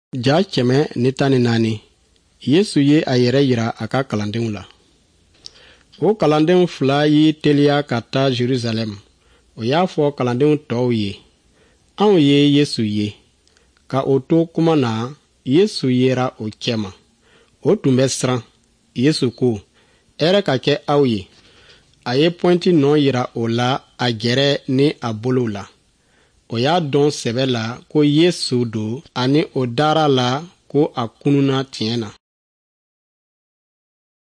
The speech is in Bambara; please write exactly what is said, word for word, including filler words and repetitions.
Ja kɛmɛ ni tan ni naani Yesu ye a yɛrɛ yira a ka kalandenw la. O kalandenw fila y'i teliya ka taa Jerusalem. O y'a fɔ kalandenw tɔw ye, anw ye Yesu ye. Ka o to kuma na, Yesu yera o cɛma. O tun bɛ siran. Yesu ko, hɛrɛ ka kɛ aw ye. A ye pɔnti nɔ yira o la a gɛrɛ ni a bolow la. O y'a dɔn sɛbɛ la ko Yesu don, ani o dara la ko a kununa tiɲɛ na.